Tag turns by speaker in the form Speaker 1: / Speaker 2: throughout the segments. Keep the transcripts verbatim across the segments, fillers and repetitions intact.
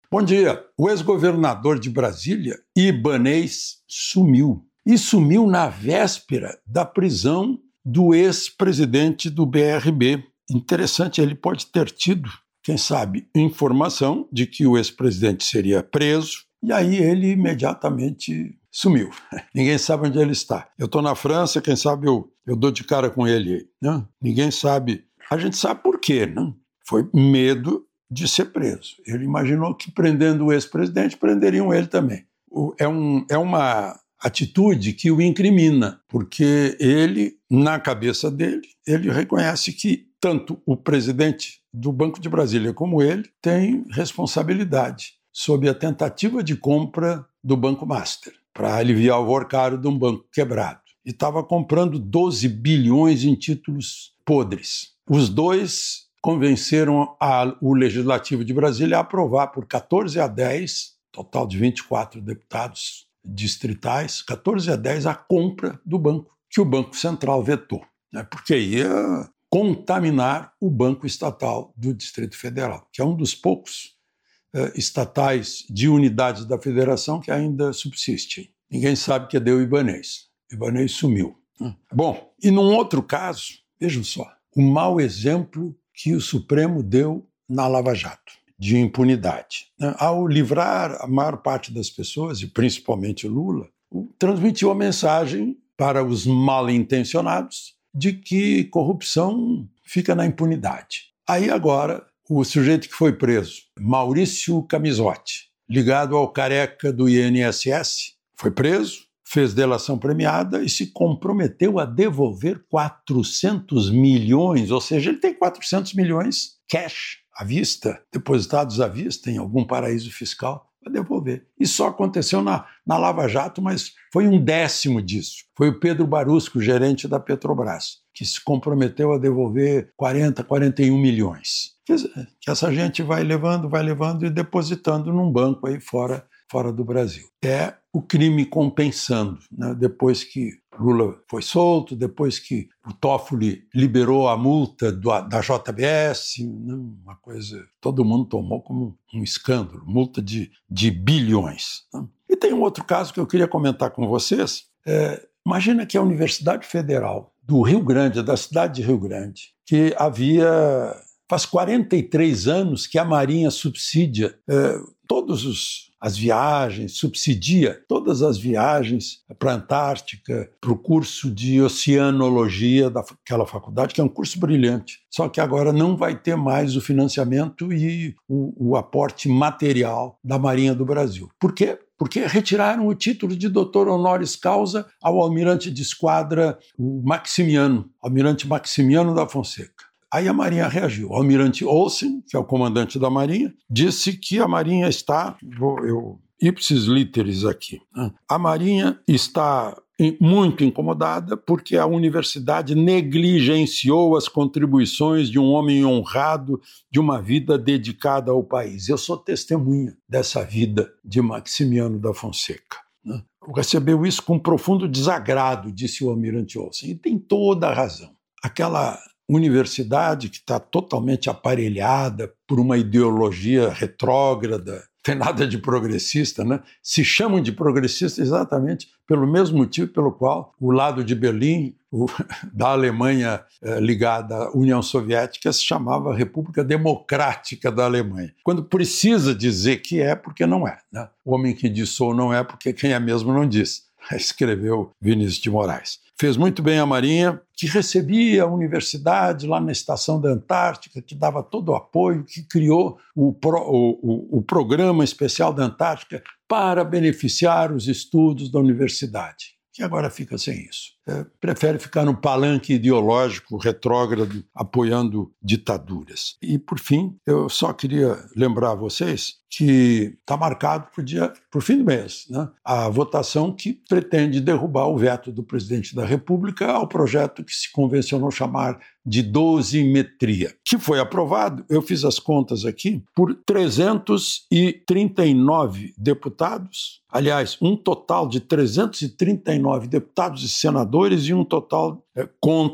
Speaker 1: Bom dia. O ex-governador de Brasília, Ibanez, sumiu. E sumiu na véspera da prisão do ex-presidente do B R B. Interessante, ele pode ter tido, quem sabe, informação de que o ex-presidente seria preso, e aí ele imediatamente sumiu. Ninguém sabe onde ele está. Eu estou na França, quem sabe eu, eu dou de cara com ele. Né? Ninguém sabe. A gente sabe por quê, né? Foi medo de ser preso. Ele imaginou que prendendo o ex-presidente, prenderiam ele também. O, é, um, é uma atitude que o incrimina, porque ele, na cabeça dele, ele reconhece que tanto o presidente do Banco de Brasília como ele têm responsabilidade sob a tentativa de compra do Banco Master, para aliviar o orçário de um banco quebrado. E estava comprando doze bilhões em títulos podres. Os dois convenceram a, o Legislativo de Brasília a aprovar por catorze a dez, total de vinte e quatro deputados distritais, catorze a dez a compra do banco, que o Banco Central vetou, né, porque ia contaminar o Banco Estatal do Distrito Federal, que é um dos poucos uh, estatais de unidades da federação que ainda subsistem. Ninguém sabe que deu o Ibanez. Ibanez sumiu. Né? Bom, e num outro caso, vejam só, o mau exemplo que o Supremo deu na Lava Jato, de impunidade. Ao livrar a maior parte das pessoas, e principalmente Lula, transmitiu a mensagem para os mal-intencionados de que corrupção fica na impunidade. Aí agora, o sujeito que foi preso, Maurício Camisotti, ligado ao careca do I N S S, foi preso, fez delação premiada e se comprometeu a devolver quatrocentos milhões, ou seja, ele tem quatrocentos milhões cash à vista, depositados à vista em algum paraíso fiscal, para devolver. Isso só aconteceu na, na Lava Jato, mas foi um décimo disso. Foi o Pedro Barusco, gerente da Petrobras, que se comprometeu a devolver quarenta, quarenta e um milhões. Quer dizer, que essa gente vai levando, vai levando e depositando num banco aí fora, fora do Brasil. É o crime compensando, né? Depois que Lula foi solto, depois que o Toffoli liberou a multa do, da J B S, né? Uma coisa que todo mundo tomou como um escândalo, multa de, de bilhões. Né? E tem um outro caso que eu queria comentar com vocês. É, imagina que a Universidade Federal do Rio Grande, da cidade de Rio Grande, que havia... Faz quarenta e três anos que a Marinha subsidia eh, todas os, as viagens, subsidia todas as viagens para a Antártica, para o curso de oceanologia daquela faculdade, que é um curso brilhante. Só que agora não vai ter mais o financiamento e o, o aporte material da Marinha do Brasil. Por quê? Porque retiraram o título de doutor honoris causa ao almirante de esquadra, o Maximiano, almirante Maximiano da Fonseca. Aí a Marinha reagiu. O almirante Olsen, que é o comandante da Marinha, disse que a Marinha está, vou eu ipsis literis aqui, né? A Marinha está muito incomodada porque a universidade negligenciou as contribuições de um homem honrado, de uma vida dedicada ao país. Eu sou testemunha dessa vida de Maximiano da Fonseca. Né? Recebeu isso com profundo desagrado, disse o almirante Olsen, e tem toda a razão. Aquela universidade que está totalmente aparelhada por uma ideologia retrógrada, tem nada de progressista, né? Se chamam de progressista exatamente pelo mesmo motivo pelo qual o lado de Berlim, o, da Alemanha eh, ligada à União Soviética, se chamava República Democrática da Alemanha. Quando precisa dizer que é, porque não é. Né? O homem que diz sou não é, porque quem é mesmo não diz. Escreveu Vinícius de Moraes. Fez muito bem a Marinha, que recebia a universidade lá na estação da Antártica, que dava todo o apoio, que criou o, pro, o, o, o programa especial da Antártica para beneficiar os estudos da universidade, que agora fica sem isso. É, prefere ficar no palanque ideológico retrógrado, apoiando ditaduras. E, por fim, eu só queria lembrar a vocês que está marcado para o dia, para o fim do mês, né, a votação que pretende derrubar o veto do presidente da República ao projeto que se convencionou chamar de dosimetria, que foi aprovado, eu fiz as contas aqui, por trezentos e trinta e nove deputados, aliás, um total de trezentos e trinta e nove deputados e senadores e um total é, contra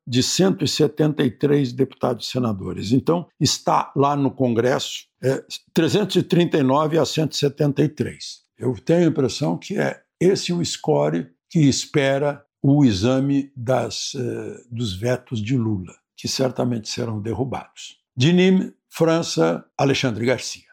Speaker 1: de cento e setenta e três deputados e senadores. Então, está lá no Congresso é, trezentos e trinta e nove a cento e setenta e três. Eu tenho a impressão que é esse o score que espera o exame das, eh, dos vetos de Lula, que certamente serão derrubados. De Nîmes, França, Alexandre Garcia.